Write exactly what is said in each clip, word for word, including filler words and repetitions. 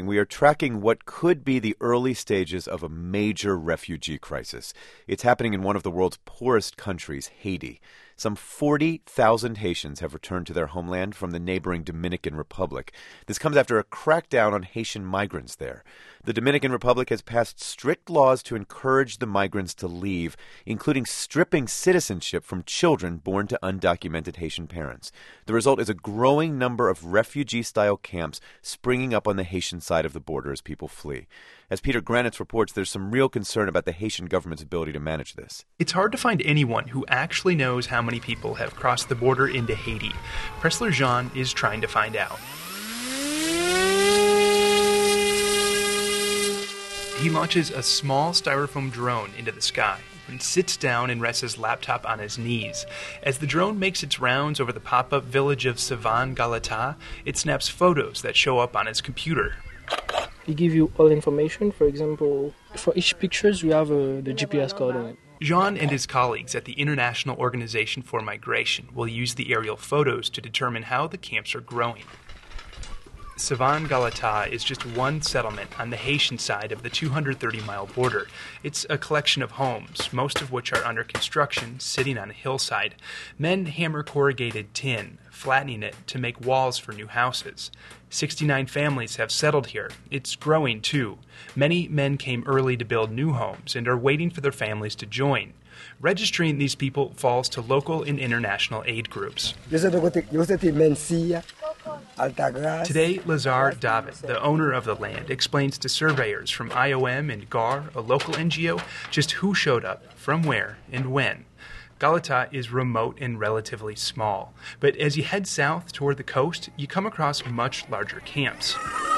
morning, we are tracking what could be the early stages of a major refugee crisis. It's happening in one of the world's poorest countries, Haiti. Some forty thousand Haitians have returned to their homeland from the neighboring Dominican Republic. This comes after a crackdown on Haitian migrants there. The Dominican Republic has passed strict laws to encourage the migrants to leave, including stripping citizenship from children born to undocumented Haitian parents. The result is a growing number of refugee-style camps springing up on the Haitian side of the border as people flee. As Peter Granitz reports, there's some real concern about the Haitian government's ability to manage this. It's hard to find anyone who actually knows how many people have crossed the border into Haiti. Pressler Jean is trying to find out. He launches a small styrofoam drone into the sky and sits down and rests his laptop on his knees. As the drone makes its rounds over the pop-up village of Savan Galata, it snaps photos that show up on his computer. We give you all information. For example, for each pictures, we have uh, the G P S coordinate. Jean and his colleagues at the International Organization for Migration will use the aerial photos to determine how the camps are growing. Savan Galata is just one settlement on the Haitian side of the two hundred thirty mile border. It's a collection of homes, most of which are under construction, sitting on a hillside. Men hammer corrugated tin, flattening it to make walls for new houses. sixty-nine families have settled here. It's growing, too. Many men came early to build new homes and are waiting for their families to join. Registering these people falls to local and international aid groups. Today, Lazar David, the owner of the land, explains to surveyors from I O M and G A R, a local N G O, just who showed up, from where, and when. Galata is remote and relatively small, but as you head south toward the coast, you come across much larger camps.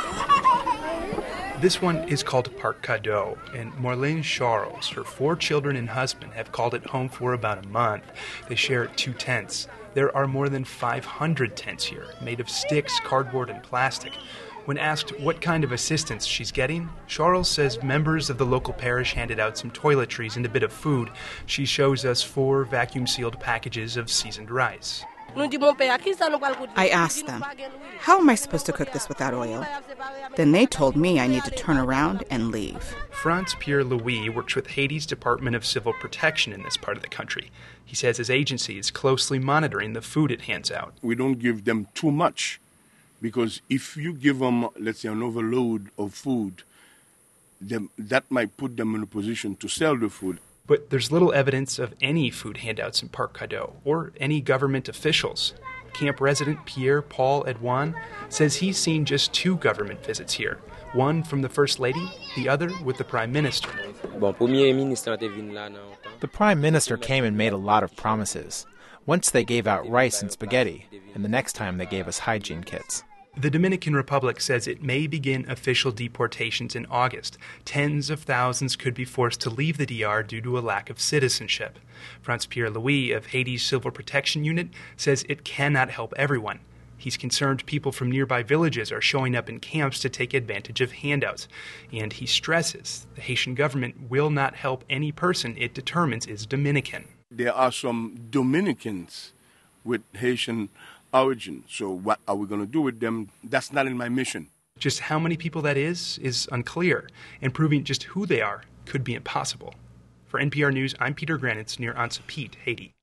This one is called Parc Cadeau, and Marlene Charles, her four children and husband, have called it home for about a month. They share two tents. There are more than five hundred tents here, made of sticks, cardboard, and plastic. When asked what kind of assistance she's getting, Charles says members of the local parish handed out some toiletries and a bit of food. She shows us four vacuum-sealed packages of seasoned rice. I asked them, how am I supposed to cook this without oil? Then they told me I need to turn around and leave. Franz Pierre-Louis works with Haiti's Department of Civil Protection in this part of the country. He says his agency is closely monitoring the food it hands out. We don't give them too much, because if you give them, let's say, an overload of food, then that might put them in a position to sell the food. But there's little evidence of any food handouts in Parc Cadeau or any government officials. Camp resident Pierre-Paul Edouin says he's seen just two government visits here, one from the First Lady, the other with the Prime Minister. The Prime Minister came and made a lot of promises. Once they gave out rice and spaghetti, and the next time they gave us hygiene kits. The Dominican Republic says it may begin official deportations in August. Tens of thousands could be forced to leave the D R due to a lack of citizenship. Franz Pierre-Louis of Haiti's Civil Protection Unit says it cannot help everyone. He's concerned people from nearby villages are showing up in camps to take advantage of handouts. And he stresses the Haitian government will not help any person it determines is Dominican. There are some Dominicans with Haitian origin. So what are we going to do with them? That's not in my mission. Just how many people that is is unclear, and proving just who they are could be impossible. For N P R News, I'm Peter Granitz near Ansapit, Haiti.